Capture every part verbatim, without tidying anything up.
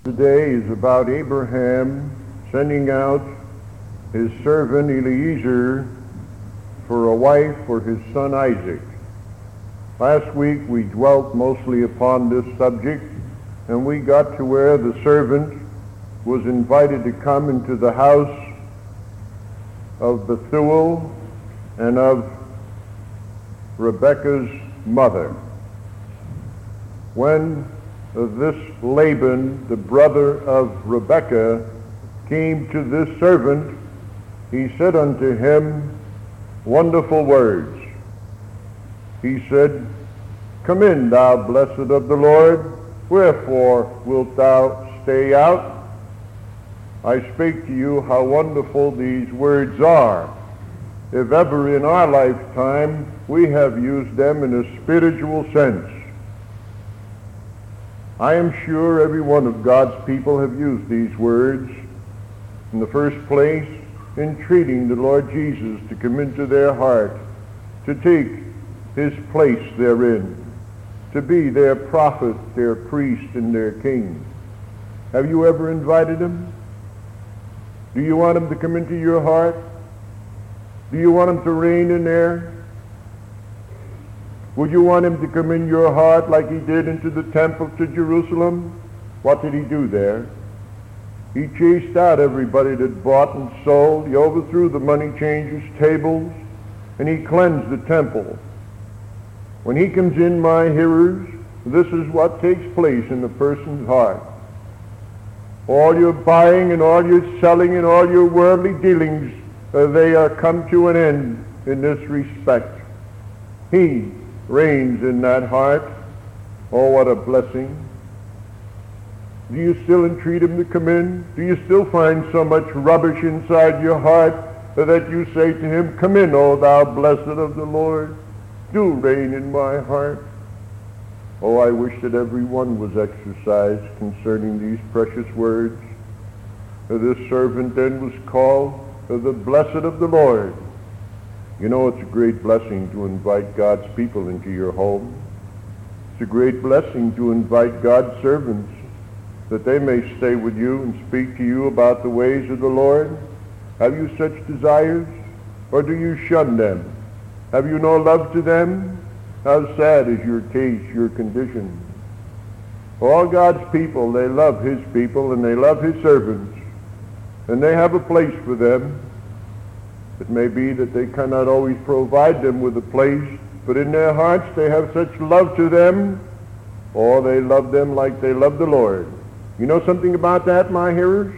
Today is about Abraham sending out his servant Eliezer for a wife for his son Isaac. Last week we dwelt mostly upon this subject, and we got to where the servant was invited to come into the house of Bethuel and of Rebekah's mother. When this Laban, the brother of Rebekah, came to this servant, he said unto him wonderful words. He said, "Come in, thou blessed of the Lord, wherefore wilt thou stay out? I spake to you how wonderful these words are. If ever in our lifetime we have used them in a spiritual sense. I am sure every one of God's people have used these words, in the first place, entreating the Lord Jesus to come into their heart, to take his place therein, to be their prophet, their priest, and their king. Have you ever invited him? Do you want him to come into your heart? Do you want him to reign in there? Would you want him to come in your heart like he did into the temple to Jerusalem? What did he do there? He chased out everybody that bought and sold. He overthrew the money changers' tables, and he cleansed the temple. When he comes in, my hearers, this is what takes place in a person's heart. All your buying and all your selling and all your worldly dealings, uh, they are come to an end in this respect. He reigns in that heart. Oh, what a blessing. Do you still entreat him to come in? Do you still find so much rubbish inside your heart that you say to him, "Come in, O thou blessed of the Lord. Do reign in my heart"? Oh, I wish that every one was exercised concerning these precious words. This servant then was called the blessed of the Lord. You know, it's a great blessing to invite God's people into your home. It's a great blessing to invite God's servants, that they may stay with you and speak to you about the ways of the Lord. Have you such desires, or do you shun them? Have you no love to them? How sad is your case, your condition. All God's people, they love his people, and they love his servants, and they have a place for them. It may be that they cannot always provide them with a place, but in their hearts they have such love to them, or they love them like they love the Lord. You know something about that, my hearers?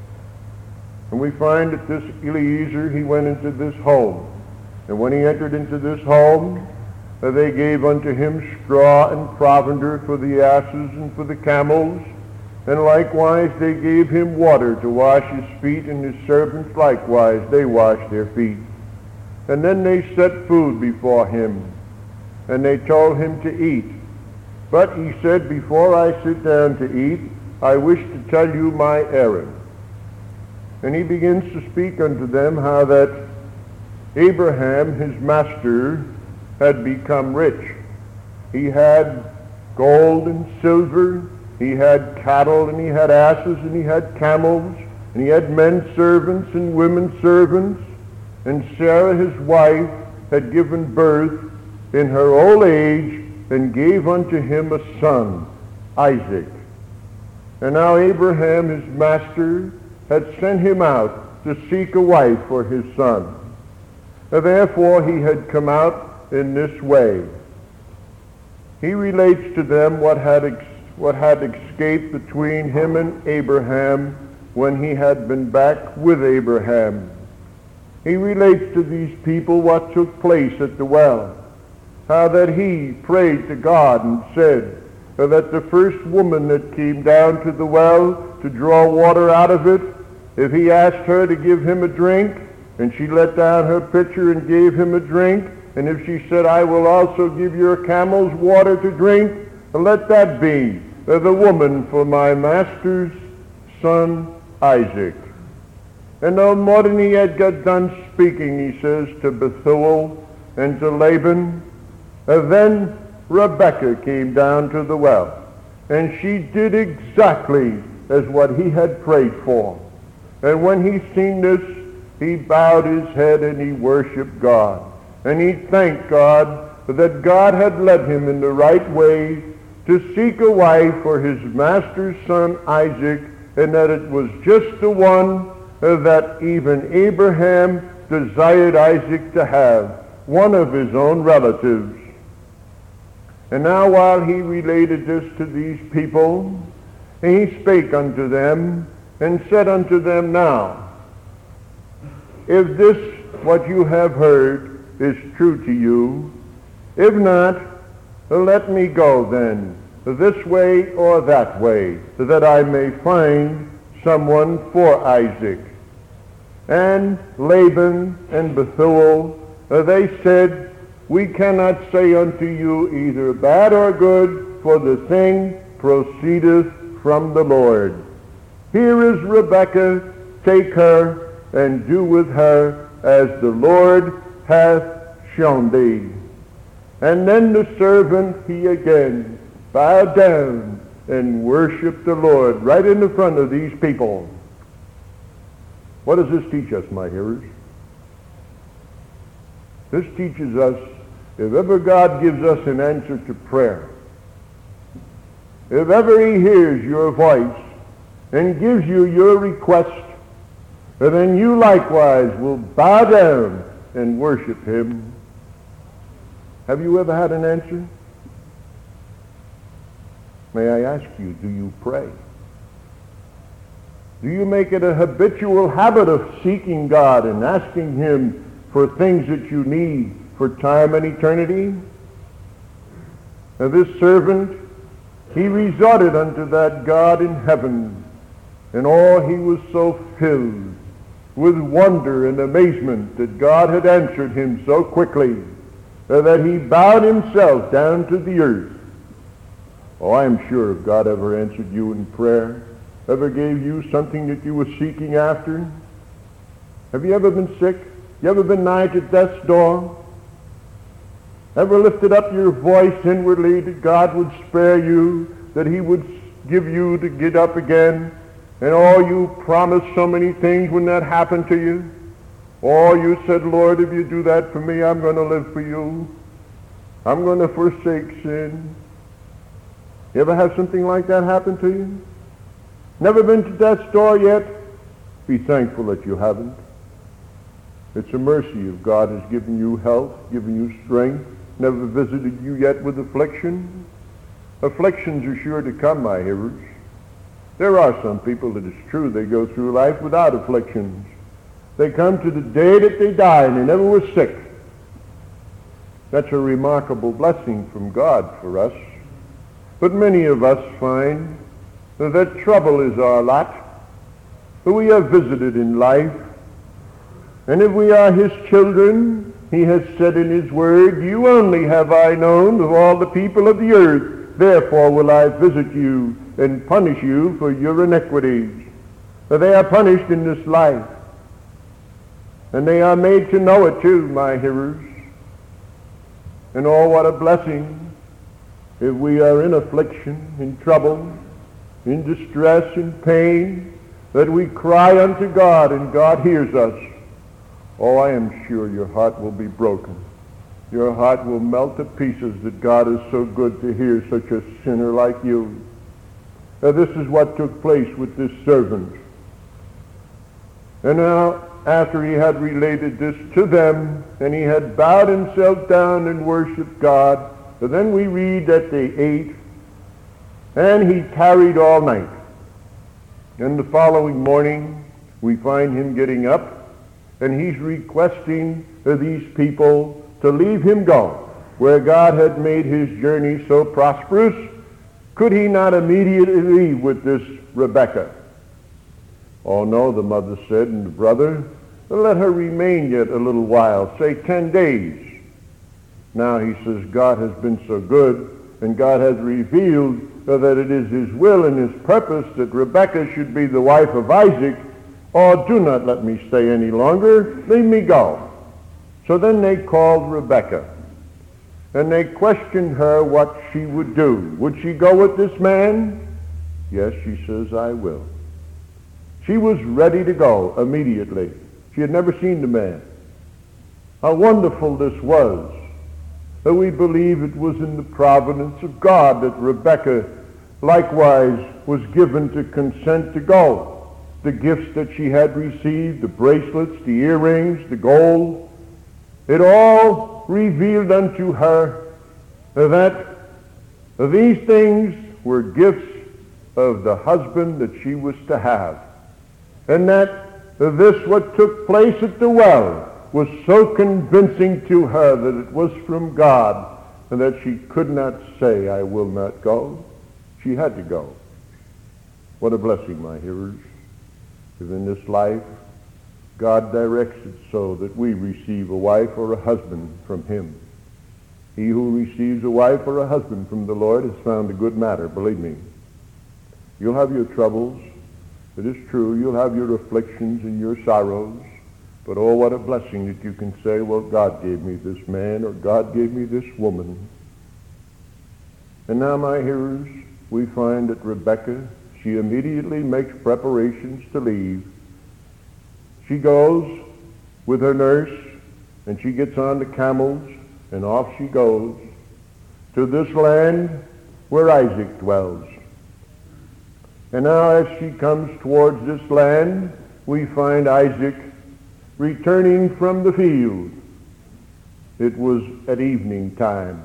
And we find that this Eliezer, he went into this home. And when he entered into this home, uh, they gave unto him straw and provender for the asses and for the camels. And likewise they gave him water to wash his feet, and his servants likewise, they washed their feet. And then they set food before him, and they told him to eat. But he said, "Before I sit down to eat, I wish to tell you my errand." And he begins to speak unto them how that Abraham, his master, had become rich. He had gold and silver, he had cattle, and he had asses, and he had camels, and he had men servants and women servants. And Sarah, his wife, had given birth in her old age, and gave unto him a son, Isaac. And now Abraham, his master, had sent him out to seek a wife for his son. And therefore he had come out in this way. He relates to them what had ex- what had escaped between him and Abraham when he had been back with Abraham. He relates to these people what took place at the well, how that he prayed to God and said that the first woman that came down to the well to draw water out of it, if he asked her to give him a drink, and she let down her pitcher and gave him a drink, and if she said, "I will also give your camels water to drink," let that be the woman for my master's son Isaac. And no more than he had got done speaking, he says to Bethuel and to Laban, and then Rebekah came down to the well, and she did exactly as what he had prayed for. And when he seen this, he bowed his head and he worshiped God. And he thanked God that God had led him in the right way to seek a wife for his master's son Isaac, and that it was just the one that even Abraham desired Isaac to have, one of his own relatives. And now while he related this to these people, he spake unto them and said unto them, Now, if this what you have heard is true to you, if not, let me go then, this way or that way, that I may find someone for Isaac. And Laban and Bethuel, uh, they said, We cannot say unto you either bad or good, for the thing proceedeth from the Lord. Here is Rebekah, take her, and do with her as the Lord hath shown thee. And then the servant, he again bowed down and worshiped the Lord right in the front of these people. What does this teach us, my hearers? This teaches us, if ever God gives us an answer to prayer, if ever he hears your voice and gives you your request, then you likewise will bow down and worship him. Have you ever had an answer? May I ask you, do you pray? Do you make it a habitual habit of seeking God and asking him for things that you need for time and eternity? Now this servant, he resorted unto that God in heaven, and all he was so filled with wonder and amazement that God had answered him so quickly that he bowed himself down to the earth. Oh, I am sure if God ever answered you in prayer, ever gave you something that you were seeking after. Have you ever been sick? You ever been nigh to death's door? Ever lifted up your voice inwardly that God would spare you, that he would give you to get up again? And oh, you promised so many things when that happened to you. Oh, you said, Lord, if you do that for me, I'm going to live for you. I'm going to forsake sin. You ever have something like that happen to you? Never been to death's door yet? Be thankful that you haven't. It's a mercy if God has given you health, given you strength, never visited you yet with affliction. Afflictions are sure to come, my hearers. There are some people, it is true, they go through life without afflictions. They come to the day that they die and they never were sick. That's a remarkable blessing from God for us. But many of us find that trouble is our lot, that we are visited in life. And if we are his children, he has said in his word, You only have I known of all the people of the earth, therefore will I visit you and punish you for your iniquities. For they are punished in this life. And they are made to know it too, my hearers. And oh, what a blessing if we are in affliction, in trouble, in distress, in pain, that we cry unto God and God hears us. Oh, I am sure your heart will be broken. Your heart will melt to pieces that God is so good to hear such a sinner like you. Now, this is what took place with this servant. And now, after he had related this to them, and he had bowed himself down and worshiped God, but then we read that they ate, and he tarried all night. And the following morning, we find him getting up, and he's requesting these people to leave him go, where God had made his journey so prosperous. Could he not immediately leave with this Rebekah? Oh no, the mother said, and the brother, let her remain yet a little while, say ten days. Now he says, God has been so good, and God has revealed that it is his will and his purpose that Rebekah should be the wife of Isaac. Oh, do not let me stay any longer. Leave me go. So then they called Rebekah, and they questioned her what she would do. Would she go with this man? Yes, she says, I will. She was ready to go immediately. She had never seen the man. How wonderful this was, that we believe it was in the providence of God that Rebekah likewise was given to consent to go. The gifts that she had received, the bracelets, the earrings, the gold, it all revealed unto her that these things were gifts of the husband that she was to have. And that this what took place at the well was so convincing to her that it was from God, and that she could not say, I will not go. She had to go. What a blessing, my hearers, if in this life God directs it so that we receive a wife or a husband from him. He who receives a wife or a husband from the Lord has found a good matter, believe me. You'll have your troubles. It is true, you'll have your afflictions and your sorrows. But oh, what a blessing that you can say, well, God gave me this man, or God gave me this woman. And now, my hearers, we find that Rebekah, she immediately makes preparations to leave. She goes with her nurse, and she gets on the camels, and off she goes to this land where Isaac dwells. And now as she comes towards this land, we find Isaac returning from the field. It was at evening time.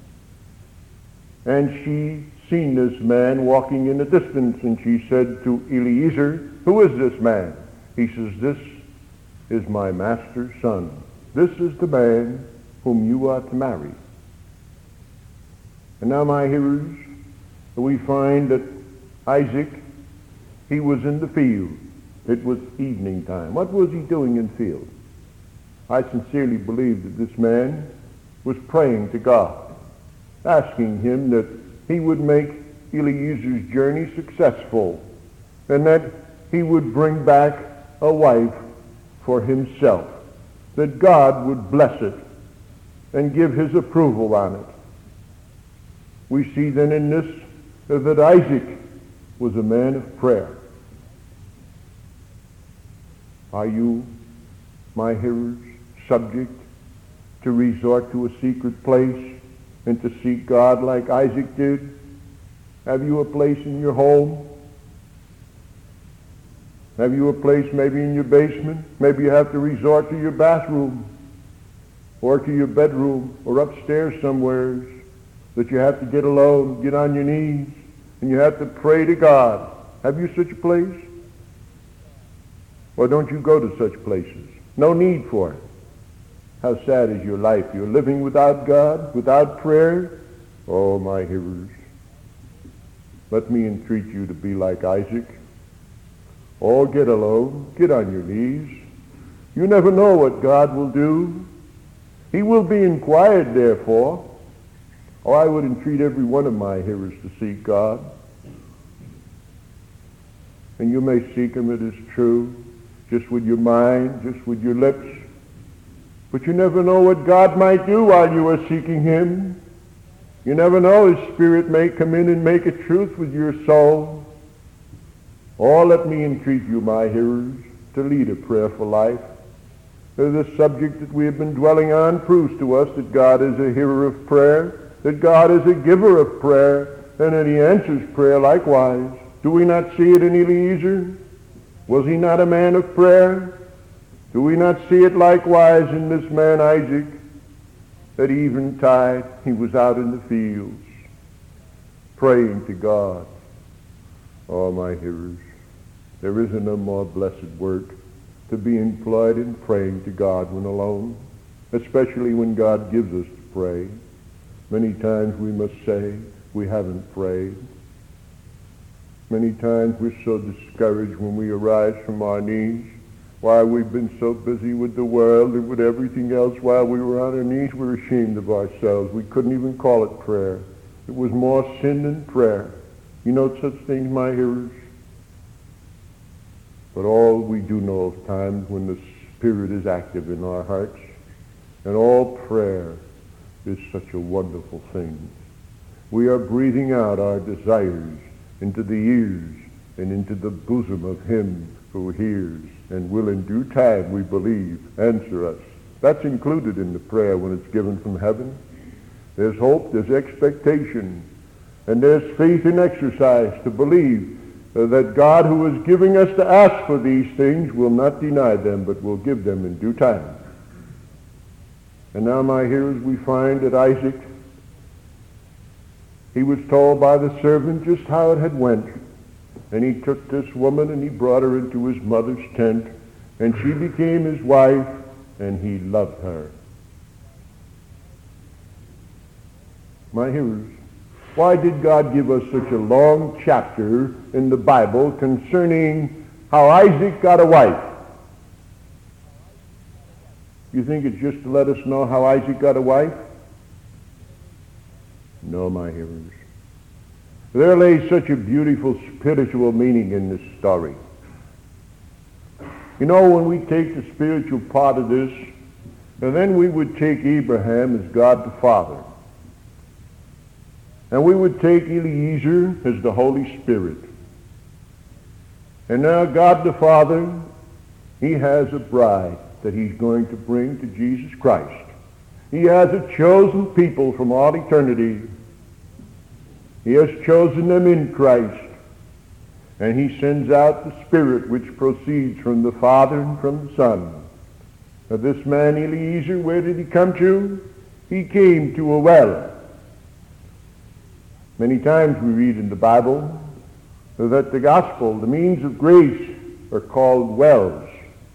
And she seen this man walking in the distance, and she said to Eliezer, who is this man? He says, this is my master's son. This is the man whom you are to marry. And now, my hearers, we find that Isaac, he was in the field. It was evening time. What was he doing in the field? I sincerely believe that this man was praying to God, asking him that he would make Eliezer's journey successful, and that he would bring back a wife for himself, that God would bless it and give his approval on it. We see then in this that Isaac was a man of prayer. Are you, my hearers, subject to resort to a secret place and to seek God like Isaac did? Have you a place in your home? Have you a place maybe in your basement? Maybe you have to resort to your bathroom or to your bedroom or upstairs somewhere, that you have to get alone, get on your knees, and you have to pray to God. Have you such a place? Or don't you go to such places? No need for it. How sad is your life? You're living without God, without prayer. Oh, my hearers, let me entreat you to be like Isaac. Oh, get alone, get on your knees. You never know what God will do. He will be inquired, therefore. Oh, I would entreat every one of my hearers to seek God. And you may seek him, it is true, just with your mind, just with your lips. But you never know what God might do while you are seeking him. You never know, his Spirit may come in and make a truth with your soul. Or let me entreat you, my hearers, to lead a prayerful life. The subject that we have been dwelling on proves to us that God is a hearer of prayer, that God is a giver of prayer, and that he answers prayer likewise. Do we not see it in Eliezer? Was he not a man of prayer? Do we not see it likewise in this man Isaac? At eventide, he was out in the fields, praying to God. Oh, my hearers, there isn't a more blessed work to be employed in praying to God when alone, especially when God gives us to pray. Many times we must say we haven't prayed. Many times we're so discouraged when we arise from our knees. Why, we've been so busy with the world and with everything else. While we were on our knees, we were ashamed of ourselves. We couldn't even call it prayer. It was more sin than prayer. You know such things, my hearers? But all we do know of times when the Spirit is active in our hearts, and all prayer is such a wonderful thing. We are breathing out our desires into the ears and into the bosom of him who hears and will in due time, we believe, answer us. That's included in the prayer when it's given from heaven. There's hope, there's expectation, and there's faith in exercise to believe uh, that God, who is giving us to ask for these things, will not deny them, but will give them in due time. And now, my hearers, we find that Isaac, he was told by the servant just how it had went. And he took this woman and he brought her into his mother's tent, and she became his wife, and he loved her. My hearers, why did God give us such a long chapter in the Bible concerning how Isaac got a wife? You think it's just to let us know how Isaac got a wife? No, my hearers. There lays such a beautiful spiritual meaning in this story. You know, when we take the spiritual part of this, and then we would take Abraham as God the Father, and we would take Eliezer as the Holy Spirit. And now God the Father, he has a bride that he's going to bring to Jesus Christ. He has a chosen people from all eternity. He has chosen them in Christ. And he sends out the Spirit which proceeds from the Father and from the Son. Now this man Eliezer, where did he come to? He came to a well. Many times we read in the Bible that the gospel, the means of grace, are called wells.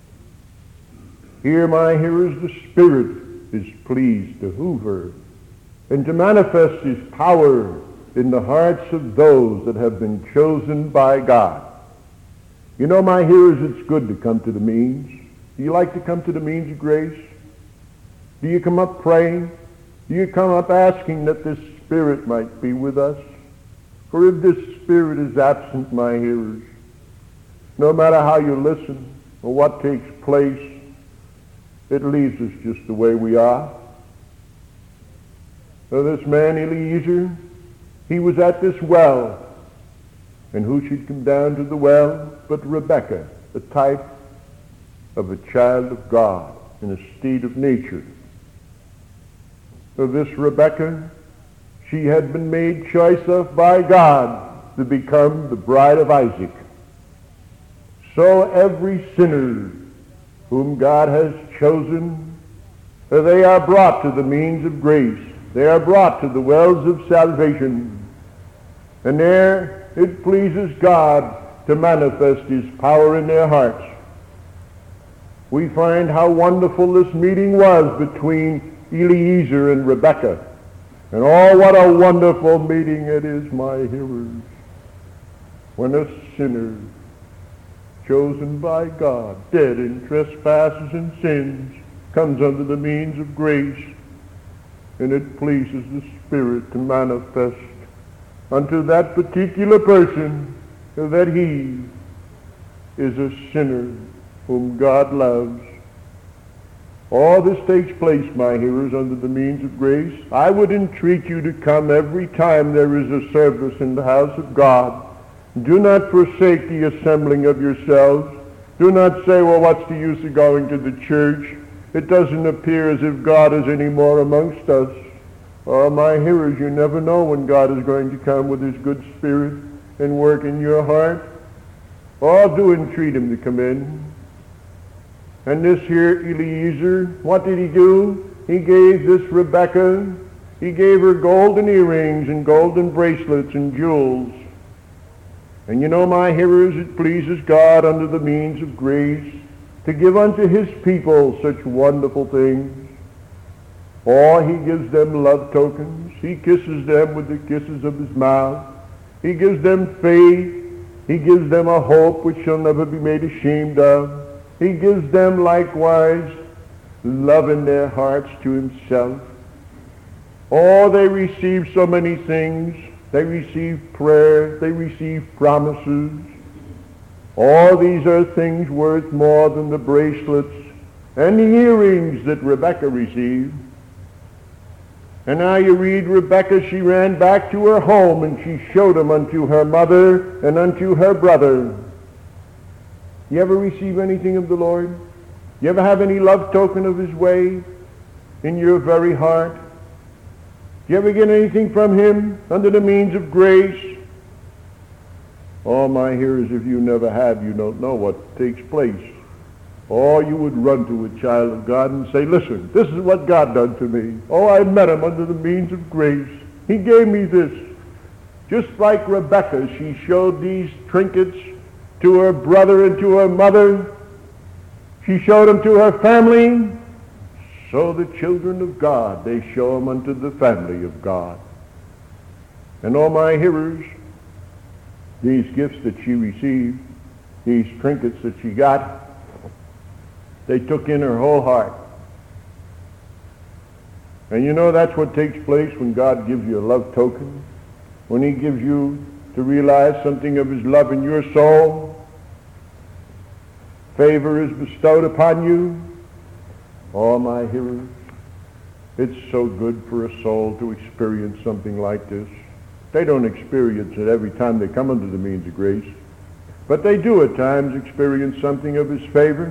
Here, my hearers, the Spirit is pleased to hoover and to manifest his power in the hearts of those that have been chosen by God. You know, my hearers, it's good to come to the means. Do you like to come to the means of grace? Do you come up praying? Do you come up asking that this Spirit might be with us? For if this Spirit is absent, my hearers, no matter how you listen or what takes place, it leaves us just the way we are. So this man Eliezer, he was at this well, and who should come down to the well but Rebekah, the type of a child of God in a state of nature. So this Rebekah, she had been made choice of by God to become the bride of Isaac. So every sinner whom God has chosen, they are brought to the means of grace. They are brought to the wells of salvation. And there it pleases God to manifest his power in their hearts. We find how wonderful this meeting was between Eliezer and Rebekah. And oh, what a wonderful meeting it is, my hearers, when a sinner chosen by God, dead in trespasses and sins, comes under the means of grace, and it pleases the Spirit to manifest unto that particular person that he is a sinner whom God loves. All this takes place, my hearers, under the means of grace. I would entreat you to come every time there is a service in the house of God. Do not forsake the assembling of yourselves. Do not say, well, what's the use of going to the church? It doesn't appear as if God is any more amongst us. Oh, my hearers, you never know when God is going to come with his good Spirit and work in your heart. Oh, do entreat him to come in. And this here Eliezer, what did he do? He gave this Rebekah, he gave her golden earrings and golden bracelets and jewels. And you know, my hearers, it pleases God under the means of grace to give unto his people such wonderful things. Or he gives them love tokens. He kisses them with the kisses of his mouth. He gives them faith. He gives them a hope which shall never be made ashamed of. He gives them likewise love in their hearts to himself. Oh, they receive so many things. They receive prayer. They receive promises. All these are things worth more than the bracelets and the earrings that Rebekah received. And now you read Rebekah, she ran back to her home, and she showed him unto her mother and unto her brother. You ever receive anything of the Lord? You ever have any love token of his way in your very heart? Do you ever get anything from him under the means of grace? All my hearers, if you never have, you don't know what takes place. Or you would run to a child of God and say, listen, this is what God done to me. Oh, I met him under the means of grace. He gave me this. Just like Rebekah, she showed these trinkets to her brother and to her mother. She showed them to her family. So the children of God, they show them unto the family of God. And all my hearers, these gifts that she received, these trinkets that she got, they took in her whole heart. And you know that's what takes place when God gives you a love token, when he gives you to realize something of his love in your soul. Favor is bestowed upon you. All my hearers, it's so good for a soul to experience something like this. They don't experience it every time they come under the means of grace, but they do at times experience something of his favor.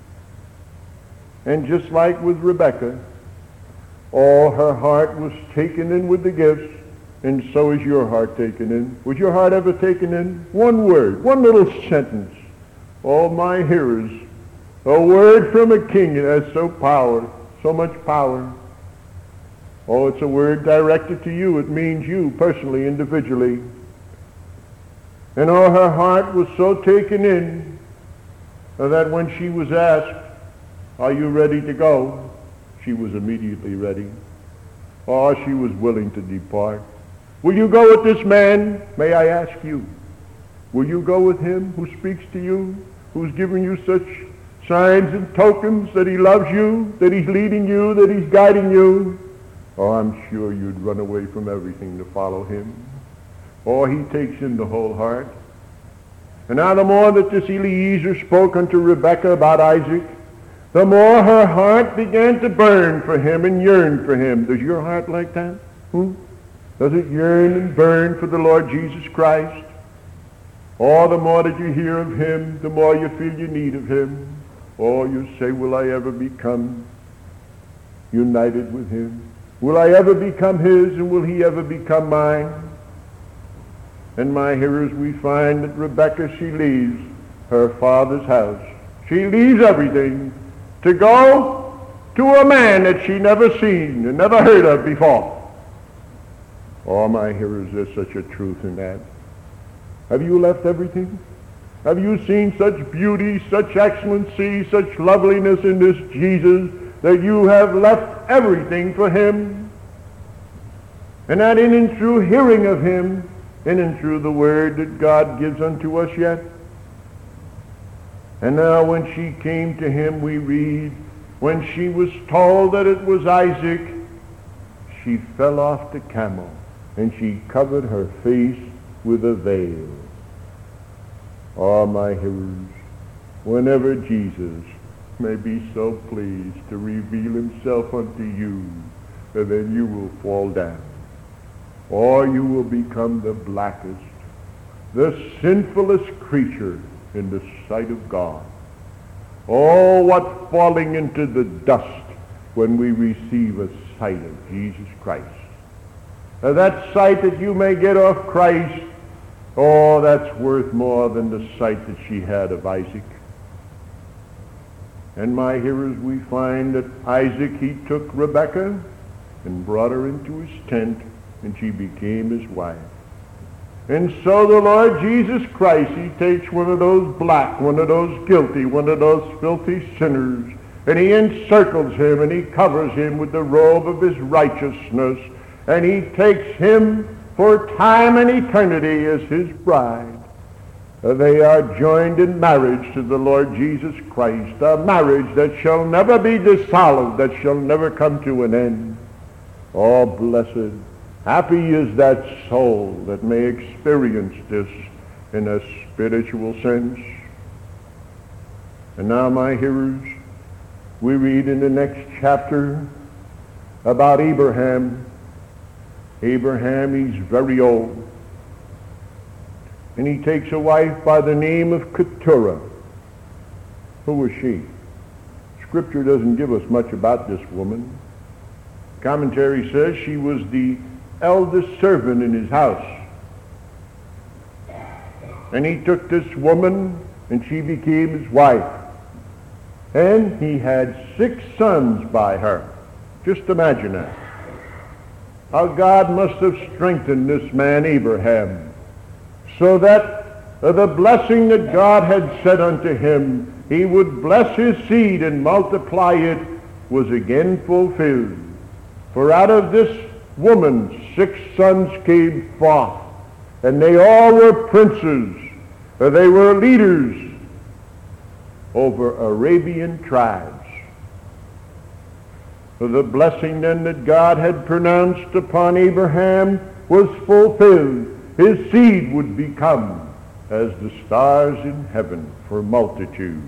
And just like with Rebekah, all her heart was taken in with the gifts, and so is your heart taken in. Was your heart ever taken in? One word, one little sentence. All my hearers, a word from a king that has so power, so much power. Oh, it's a word directed to you. It means you personally, individually. And all her heart was so taken in that when she was asked, are you ready to go? She was immediately ready. Oh, she was willing to depart. Will you go with this man? May I ask you? Will you go with him who speaks to you, who's giving you such signs and tokens that he loves you, that he's leading you, that he's guiding you? Oh, I'm sure you'd run away from everything to follow him. Oh, he takes in the whole heart. And now the more that this Eliezer spoke unto Rebekah about Isaac, the more her heart began to burn for him and yearn for him. Does your heart like that? Hmm? Does it yearn and burn for the Lord Jesus Christ? Oh, the more that you hear of him, the more you feel your need of him. Oh, you say, will I ever become united with him? Will I ever become his, and will he ever become mine? And my hearers, we find that Rebekah, she leaves her father's house. She leaves everything to go to a man that she never seen and never heard of before. Oh, my hearers, there's such a truth in that. Have you left everything? Have you seen such beauty, such excellency, such loveliness in this Jesus that you have left everything for him? And that in and through hearing of him, in and through the word that God gives unto us yet. And now when she came to him, we read, when she was told that it was Isaac, she fell off the camel, and she covered her face with a veil. Oh, my hearers, whenever Jesus may be so pleased to reveal himself unto you, then you will fall down, or you will become the blackest, the sinfulest creature in the sight of God. Oh, what falling into the dust when we receive a sight of Jesus Christ. Now, that sight that you may get of Christ, oh, that's worth more than the sight that she had of Isaac. And my hearers, we find that Isaac, he took Rebekah and brought her into his tent, and she became his wife. And so the Lord Jesus Christ, he takes one of those black, one of those guilty, one of those filthy sinners, and he encircles him and he covers him with the robe of his righteousness, and he takes him for time and eternity as his bride. Uh, they are joined in marriage to the Lord Jesus Christ, a marriage that shall never be dissolved, that shall never come to an end. Oh, blessed, happy is that soul that may experience this in a spiritual sense. And now, my hearers, we read in the next chapter about Abraham Abraham, he's very old. And he takes a wife by the name of Keturah. Who was she? Scripture doesn't give us much about this woman. Commentary says she was the eldest servant in his house. And he took this woman, and she became his wife. And he had six sons by her. Just imagine that. How God must have strengthened this man Abraham, so that uh, the blessing that God had said unto him, he would bless his seed and multiply it, was again fulfilled. For out of this woman six sons came forth, and they all were princes, uh, they were leaders over Arabian tribes. The blessing then that God had pronounced upon Abraham was fulfilled. His seed would become as the stars in heaven for multitude.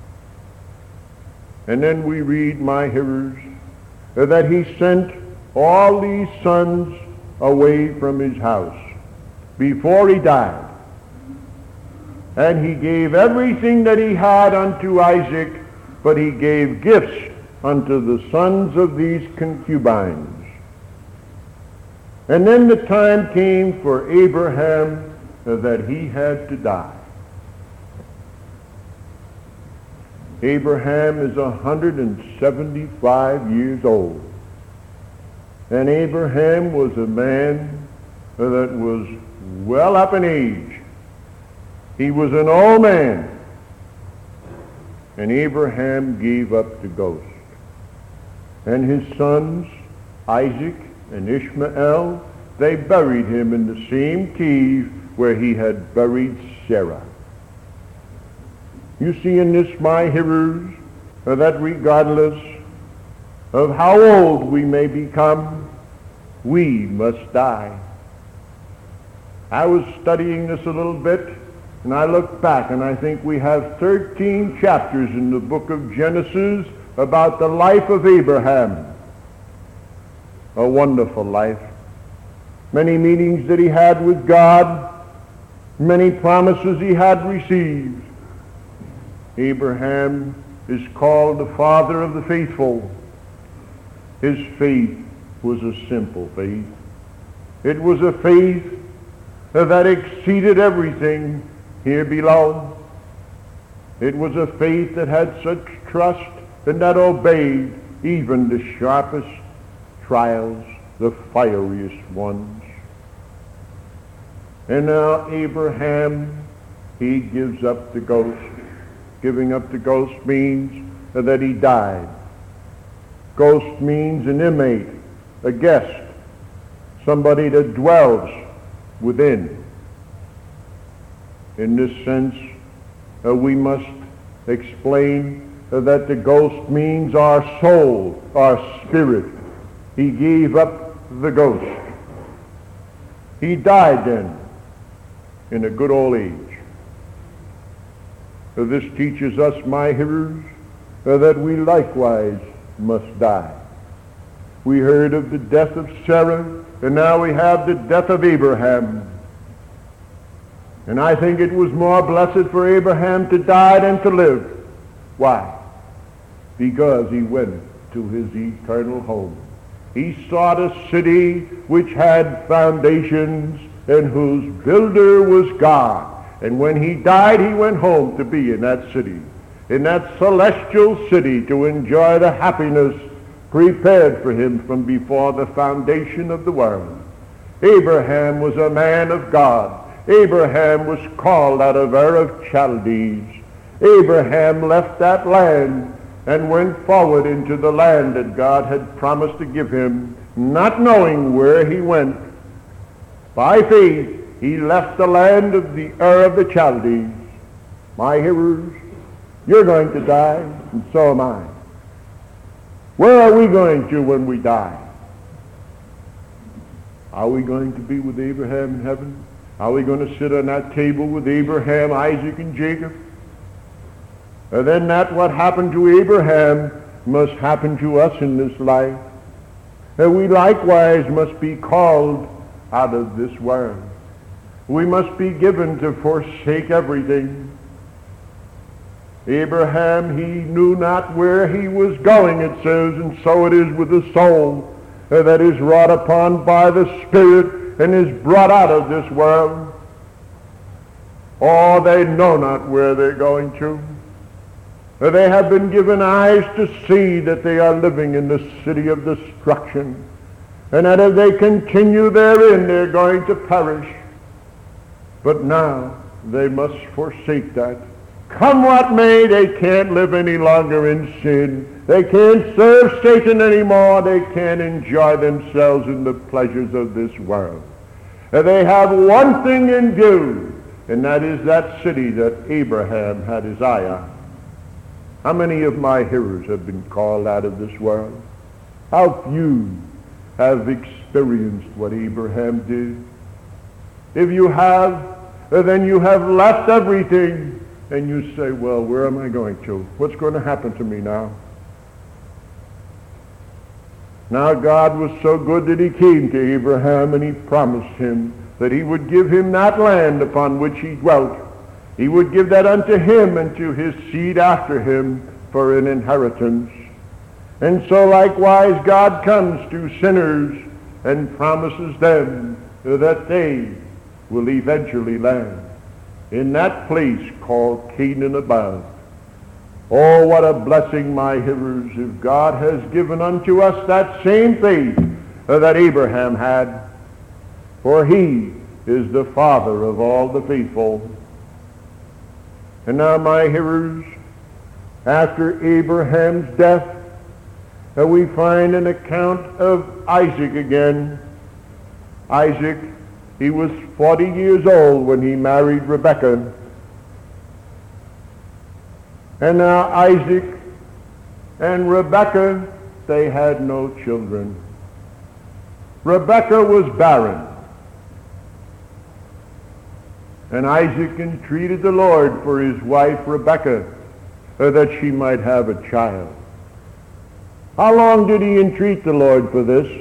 And then we read, my hearers, that he sent all these sons away from his house before he died. And he gave everything that he had unto Isaac, but he gave gifts unto the sons of these concubines. And then the time came for Abraham that he had to die. Abraham is one hundred seventy-five years old. And Abraham was a man that was well up in age. He was an old man. And Abraham gave up the ghost. And his sons, Isaac and Ishmael, they buried him in the same cave where he had buried Sarah. You see in this, my hearers, that regardless of how old we may become, we must die. I was studying this a little bit, and I look back, and I think we have thirteen chapters in the book of Genesis about the life of Abraham. A wonderful life. Many meetings that he had with God, many promises he had received. Abraham is called the father of the faithful. His faith was a simple faith. It was a faith that exceeded everything here below. It was a faith that had such trust and that obeyed even the sharpest trials, the fieriest ones. And now Abraham, he gives up the ghost. Giving up the ghost means that he died. Ghost means an inmate, a guest, somebody that dwells within. In this sense, uh, we must explain uh, that the ghost means our soul, our spirit. He gave up the ghost. He died then in a good old age. Uh, this teaches us, my hearers, uh, that we likewise must die. We heard of the death of Sarah, and now we have the death of Abraham. And I think it was more blessed for Abraham to die than to live. Why? Because he went to his eternal home. He sought a city which had foundations and whose builder was God. And when he died, he went home to be in that city, in that celestial city, to enjoy the happiness prepared for him from before the foundation of the world. Abraham was a man of God. Abraham was called out of Ur of Chaldees. Abraham left that land and went forward into the land that God had promised to give him, not knowing where he went. By faith, he left the land of the Ur of the Chaldees. My hearers, you're going to die, and so am I. Where are we going to when we die? Are we going to be with Abraham in heaven? Are we going to sit on that table with Abraham, Isaac, and Jacob? And then that what happened to Abraham must happen to us in this life. that we likewise must be called out of this world. We must be given to forsake everything. Abraham, he knew not where he was going, it says, and so it is with the soul that is wrought upon by the Spirit and is brought out of this world. Oh, they know not where they're going to. They have been given eyes to see that they are living in the city of destruction, and that if they continue therein, they're going to perish. But now they must forsake that. Come what may, they can't live any longer in sin. They can't serve Satan anymore. They can't enjoy themselves in the pleasures of this world. And they have one thing in view, and that is that city that Abraham had his eye on. How many of my hearers have been called out of this world? How few have experienced what Abraham did? If you have, then you have left everything, and you say, well, where am I going to? What's going to happen to me now? Now God was so good that he came to Abraham and he promised him that he would give him that land upon which he dwelt. He would give that unto him and to his seed after him for an inheritance. And so likewise God comes to sinners and promises them that they will eventually land in that place called Canaan above. Oh, what a blessing, my hearers, if God has given unto us that same faith that Abraham had, for he is the father of all the faithful. And now, my hearers, after Abraham's death, uh, we find an account of Isaac again. Isaac, he was forty years old when he married Rebekah. And now Isaac and Rebekah, they had no children. Rebekah was barren. And Isaac entreated the Lord for his wife Rebekah, uh, that she might have a child. How long did he entreat the Lord for this?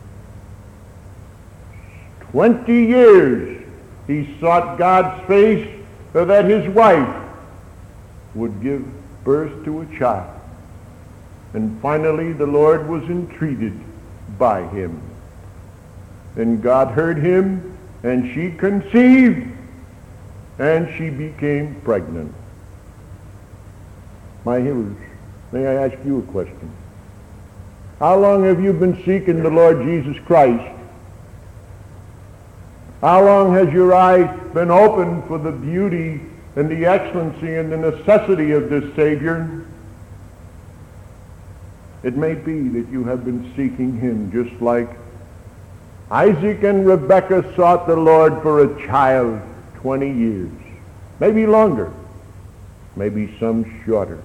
Twenty years he sought God's face uh, that his wife would give birth to a child. And finally the Lord was entreated by him. And God heard him, and she conceived, and she became pregnant. My hearers, may I ask you a question? How long have you been seeking the Lord Jesus Christ? How long has your eyes been open for the beauty and the excellency and the necessity of this Savior? It may be that you have been seeking him just like Isaac and Rebekah sought the Lord for a child twenty years, maybe longer, maybe some shorter.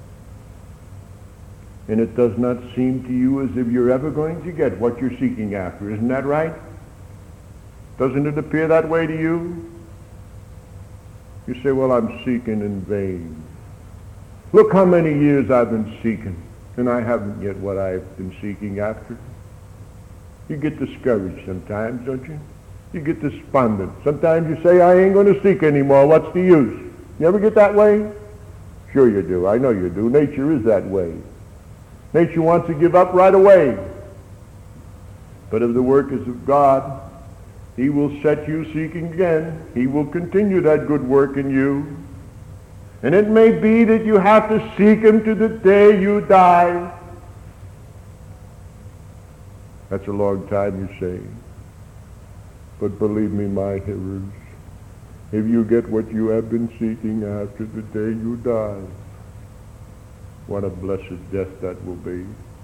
And it does not seem to you as if you're ever going to get what you're seeking after. Isn't that right? Doesn't it appear that way to you? You say, well, I'm seeking in vain. Look how many years I've been seeking, and I haven't yet what I've been seeking after. You get discouraged sometimes, don't you? You get despondent. Sometimes you say, I ain't going to seek anymore. What's the use? You ever get that way? Sure you do. I know you do. Nature is that way. Nature wants to give up right away. But if the work is of God, he will set you seeking again. He will continue that good work in you. And it may be that you have to seek him to the day you die. That's a long time, you say. But believe me, my hearers, if you get what you have been seeking after the day you die, what a blessed death that will be.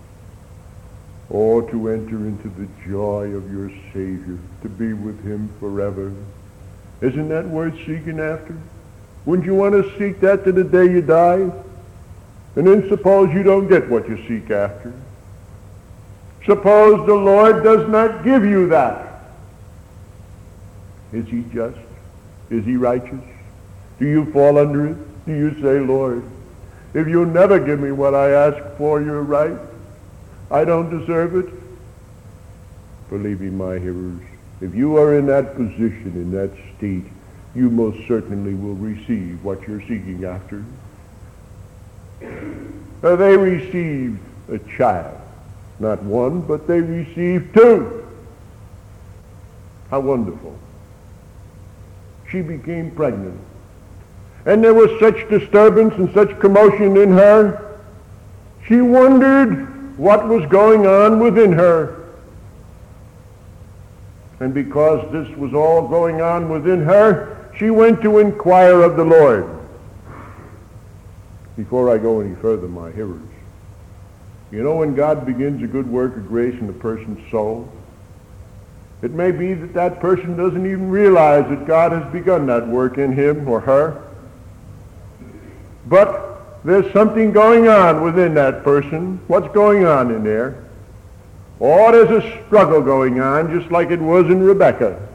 Or to enter into the joy of your Savior, to be with him forever. Isn't that worth seeking after? Wouldn't you want to seek that to the day you die? And then suppose you don't get what you seek after. Suppose the Lord does not give you that. Is he just? Is he righteous? Do you fall under it? Do you say, Lord, if you never give me what I ask for, you're right. I don't deserve it. Believe me, my hearers, if you are in that position, in that state, you most certainly will receive what you're seeking after. Uh, they received a child. Not one, but they received two. How wonderful. She became pregnant. And there was such disturbance and such commotion in her, she wondered what was going on within her. And because this was all going on within her, she went to inquire of the Lord. Before I go any further, my hearers, you know when God begins a good work of grace in a person's soul, it may be that that person doesn't even realize that God has begun that work in him or her. But there's something going on within that person. What's going on in there? Oh, there's a struggle going on, just like it was in Rebekah.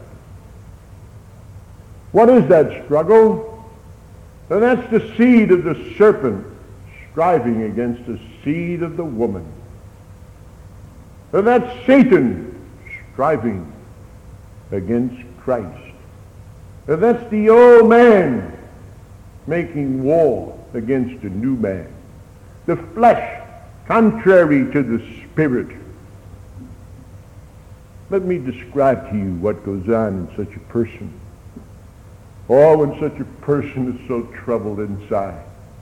What is that struggle? And that's the seed of the serpent striving against the seed of the woman. And that's Satan striving against Christ. And that's the old man making war against the new man. The flesh contrary to the spirit. Let me describe to you what goes on in such a person. Oh, when such a person is so troubled inside.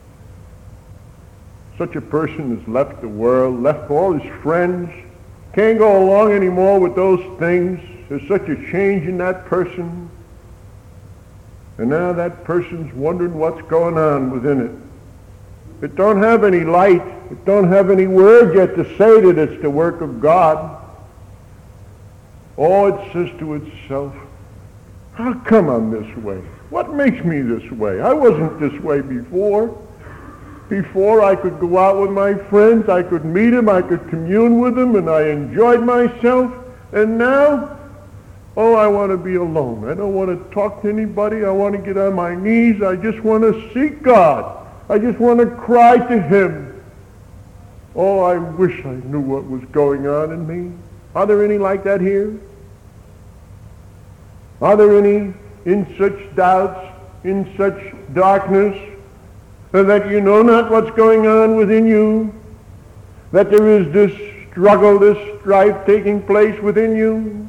Such a person has left the world, left all his friends, can't go along anymore with those things. There's such a change in that person. And now that person's wondering what's going on within it. It don't have any light. It don't have any word yet to say that it's the work of God. Oh, it says to itself, how come I'm this way? What makes me this way? I wasn't this way before. Before I could go out with my friends, I could meet them, I could commune with them, and I enjoyed myself. And now, oh, I want to be alone. I don't want to talk to anybody. I want to get on my knees. I just want to seek God. I just want to cry to him. Oh, I wish I knew what was going on in me. Are there any like that here? Are there any in such doubts, in such darkness, that you know not what's going on within you? That there is this struggle, this strife taking place within you?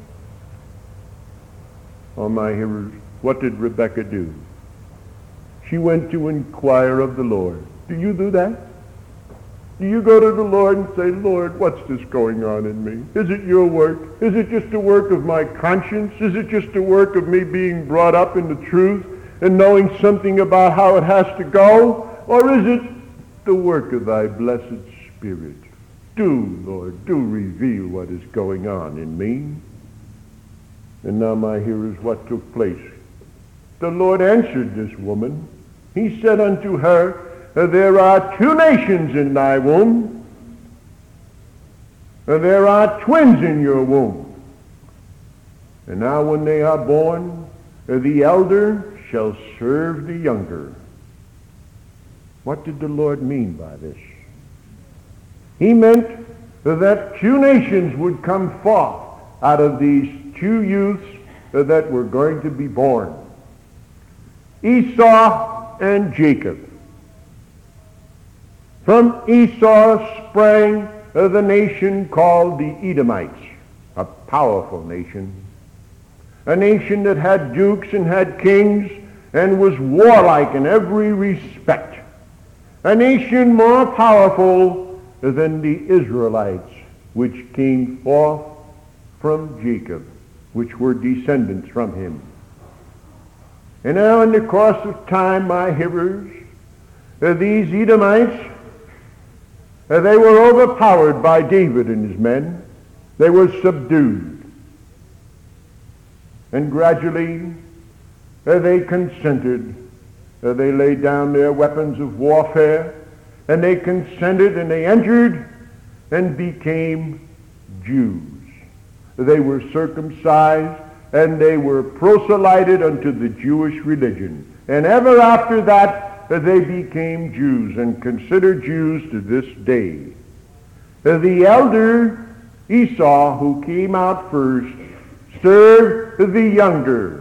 Oh, my hearers, what did Rebekah do? She went to inquire of the Lord. Do you do that? Do you go to the Lord and say, Lord, what's this going on in me? Is it your work? Is it just a work of my conscience? Is it just a work of me being brought up in the truth and knowing something about how it has to go? Or is it the work of thy blessed Spirit? Do, Lord, do reveal what is going on in me. And now, my hearers, what took place? The Lord answered this woman. He said unto her, there are two nations in thy womb. There are twins in your womb. And now when they are born, the elder shall serve the younger. What did the Lord mean by this? He meant that two nations would come forth out of these two youths that were going to be born. Esau and Jacob. From Esau sprang the nation called the Edomites, a powerful nation, a nation that had dukes and had kings and was warlike in every respect, a nation more powerful than the Israelites, which came forth from Jacob, which were descendants from him. And now in the course of time, my hearers, these Edomites, Uh, they were overpowered by David and his men. They were subdued. And gradually uh, they consented. Uh, they laid down their weapons of warfare, and they consented, and they entered and became Jews. They were circumcised, and they were proselyted unto the Jewish religion. And ever after that, they became Jews and considered Jews to this day. The elder Esau, who came out first, served the younger.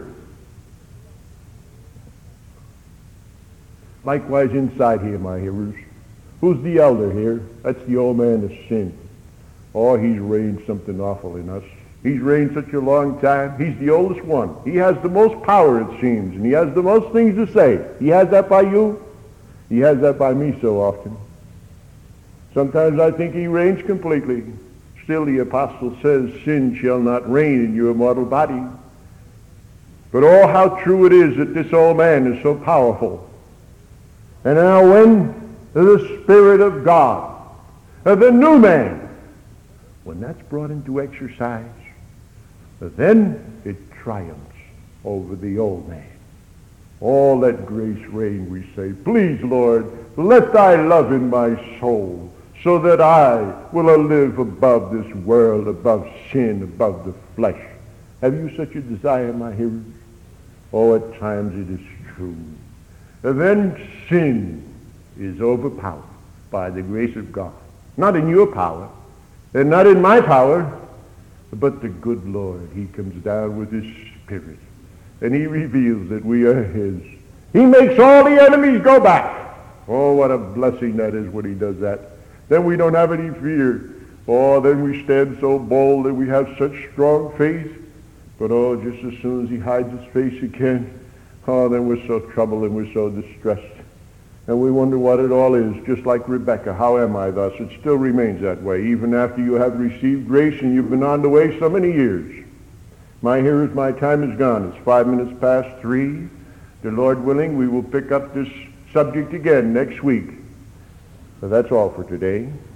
Likewise inside here, my hearers. Who's the elder here? That's the old man of sin. Oh, he's reigned something awful in us. He's reigned such a long time. He's the oldest one. He has the most power, it seems, and he has the most things to say. He has that by you. He has that by me so often. Sometimes I think he reigns completely. Still, the apostle says, sin shall not reign in your mortal body. But oh, how true it is that this old man is so powerful. And now when the Spirit of God, the new man, when that's brought into exercise, then it triumphs over the old man. Oh, let grace reign, we say. Please, Lord, let thy love in my soul, so that I will live above this world, above sin, above the flesh. Have you such a desire, my hearers? Oh, at times it is true. And then sin is overpowered by the grace of God. Not in your power, and not in my power, but the good Lord. He comes down with his Spirit, and he reveals that we are his. He makes all the enemies go back. Oh, what a blessing that is when he does that. Then we don't have any fear. Oh, then we stand so bold and we have such strong faith. But oh, just as soon as he hides his face again, oh, then we're so troubled and we're so distressed. And we wonder what it all is, just like Rebekah. How am I thus? It still remains that way, even after you have received grace and you've been on the way so many years. My hearers, my time is gone. It's five minutes past three. The Lord willing, we will pick up this subject again next week. So that's all for today.